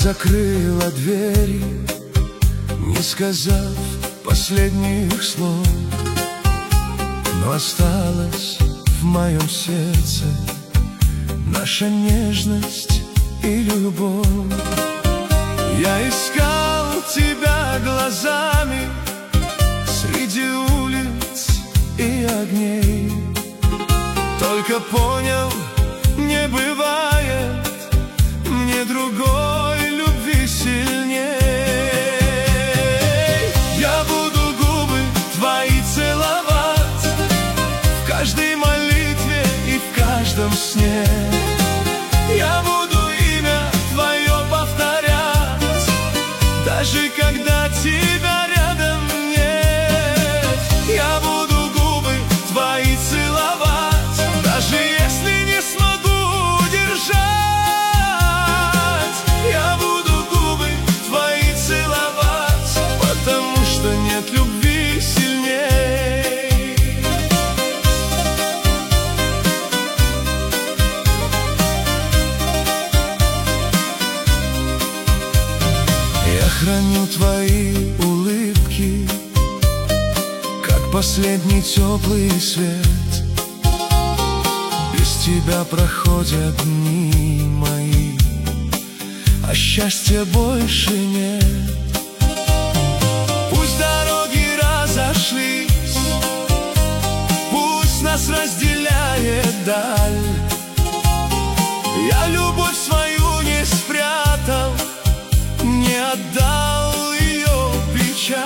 закрыла двери, не сказав последних слов, но осталась в моем сердце наша нежность и любовь. Я искал тебя глазами среди улиц и огней, только понял, не бывает мне другой любви сильней. Я буду губы твои целовать в каждой молитве и в каждом сне. Я буду имя твое повторять, даже когда тебя рядом нет. Я буду губы твои целовать, даже если не смогу держать. Я буду губы твои целовать, потому что нет любви сильней. Я храню твои улыбки, как последний теплый свет. Без тебя проходят дни мои, а счастья больше нет. Пусть дороги разошлись, пусть нас разделяет даль. Я любовь свою не спрятал, не отдал ее печаль.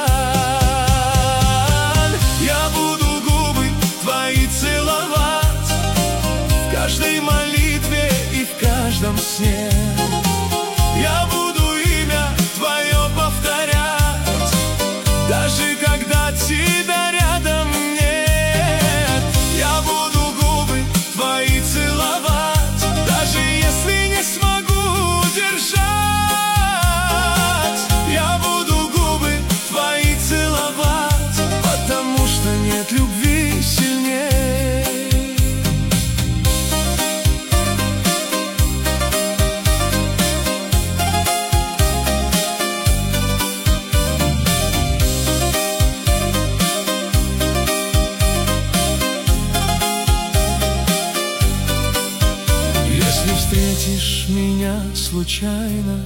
Я буду губы твои целовать в каждой молитве и в каждом сне. Я буду имя твое повторять, даже когда тебя рядом нет. Я буду губы твои целовать, даже если не смогу держать. Я буду губы твои целовать, потому что нет любви сильней. Если встретишь меня случайно,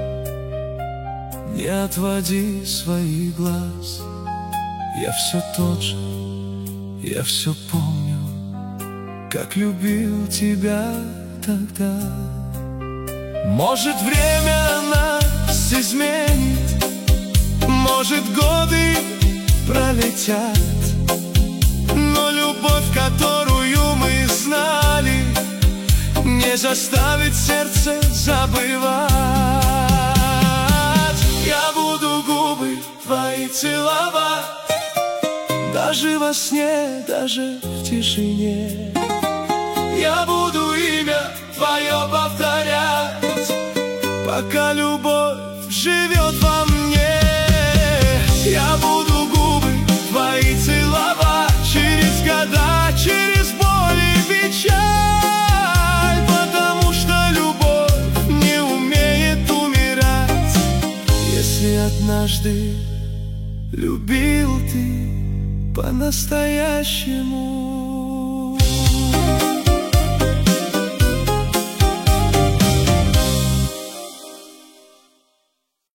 не отводи своих глаз. Я все тот же, я все помню, как любил тебя тогда. Может, время нас изменит, может, годы пролетят, но любовь, которую мы знали, не заставит сердце забывать. Я буду губы твои целовать, даже во сне, даже в тишине. Я буду имя твое повторять, пока любовь живет во мне. Я буду губы твои целовать через года, через боль и печаль, потому что любовь не умеет умирать. Если однажды любил ты по-настоящему,